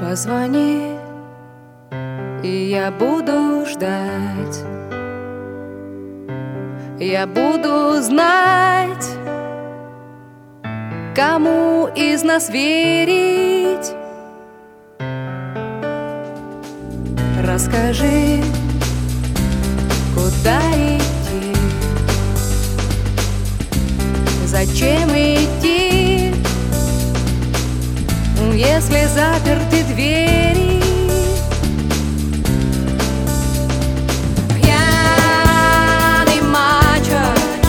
Позвони, и я буду ждать. Я буду знать, кому из нас верить. Расскажи, куда идти, зачем идти, если заперты двери. Пьяный мачо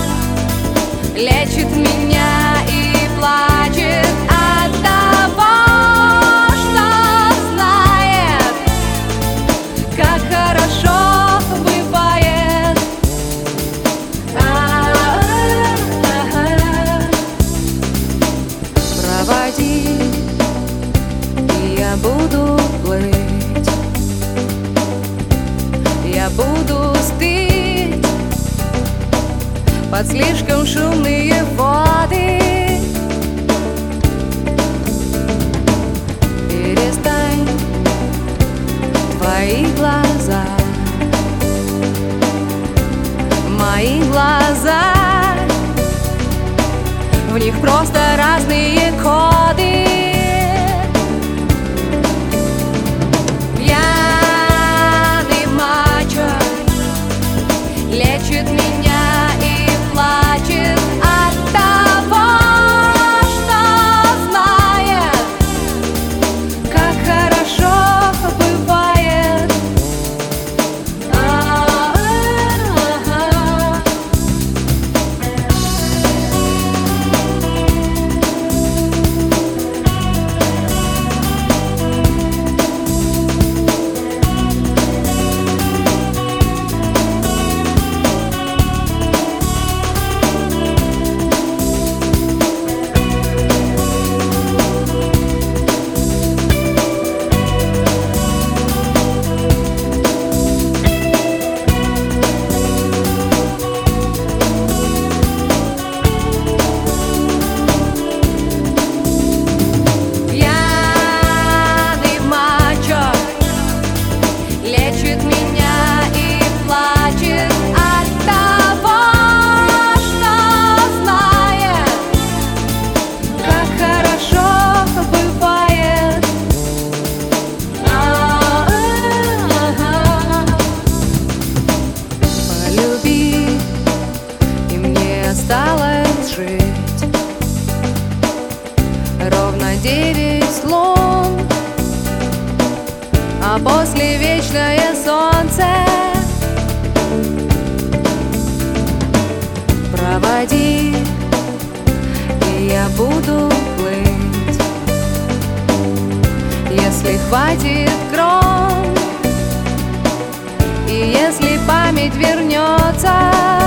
лечит меня и плачет от того, что знает, как хорошо бывает. Проводи, и я буду плыть, я буду стыть под слишком шумные воды. Перестань, твои глаза, мои глаза, в них просто разные коды. Пьяный мачо лечит меня и плачет от того, что знает, как хорошо бывает. Лечит меня и плачет от того, что знает, как хорошо бывает. Полюби, и мне осталось жить ровно 9 лун, а после вечное солнце. Проводи, и я буду плыть, если хватит крон, и если память вернется.